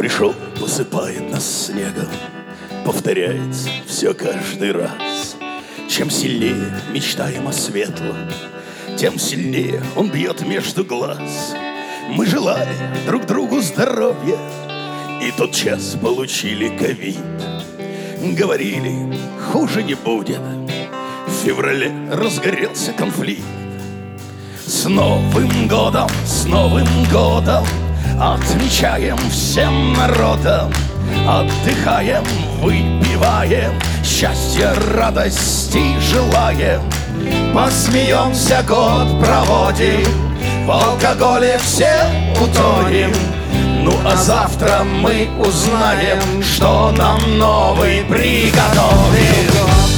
пришел, посыпает нас снегом, повторяется все каждый раз. Чем сильнее мечтаем о светлом, тем сильнее он бьет между глаз. Мы желали друг другу здоровья, и тотчас получили ковид. Говорили, хуже не будет. В феврале разгорелся конфликт. С Новым годом, с Новым годом отмечаем всем народом. Отдыхаем, выпиваем, счастья, радости желаем. Посмеемся, год проводим, в алкоголе все утонем. Ну а завтра мы узнаем, что нам новый приготовил.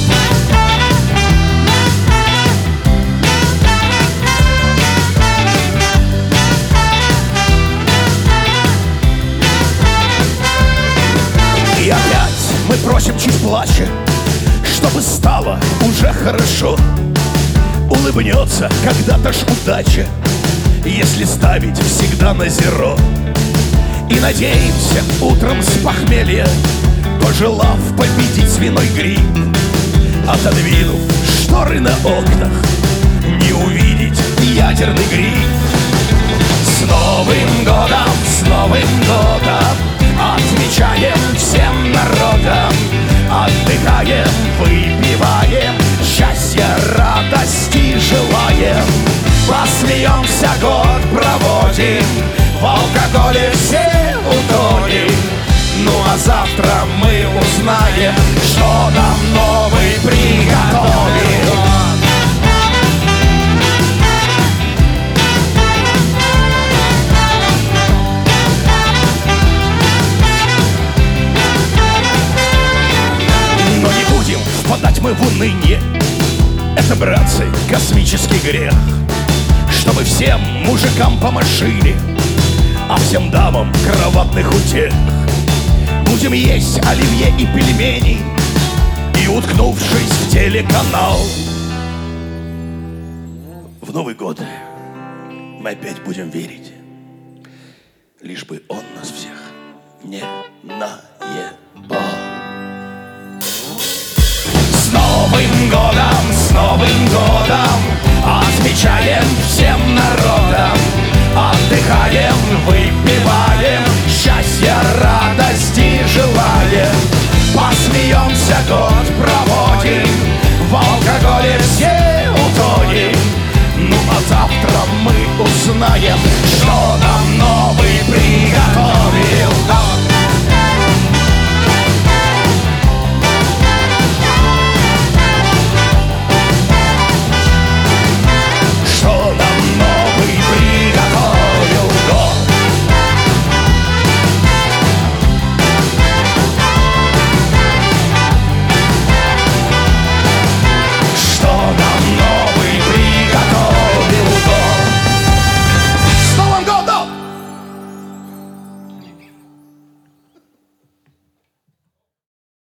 И опять мы просим чуть плача, чтобы стало уже хорошо. Улыбнется когда-то ж удача, если ставить всегда на зеро. И надеемся утром с похмелья, пожелав победить свиной грипп, отодвинув шторы на окнах, не увидеть ядерный грипп. С Новым годом, с Новым годом отмечаем всем народом. Отдыхаем, выпиваем, счастья, радости желаем. Посмеемся, год проводим, в алкоголе все утонем. Ну а завтра мы узнаем, что нам новый приготовил. Но не будем впадать мы в уныние, это, братцы, космический грех. Чтобы всем мужикам по машине, а всем дамам кроватных утех. Будем есть оливье и пельмени, и уткнувшись в телеканал. В Новый год мы опять будем верить, лишь бы он нас всех не наебал. С Новым годом, с Новым годом отмечаем всем народом. Отдыхаем, выпиваем, счастья, радости желаем. Посмеемся, год проводим, в алкоголе все утонем. Ну а завтра мы узнаем, что нам новый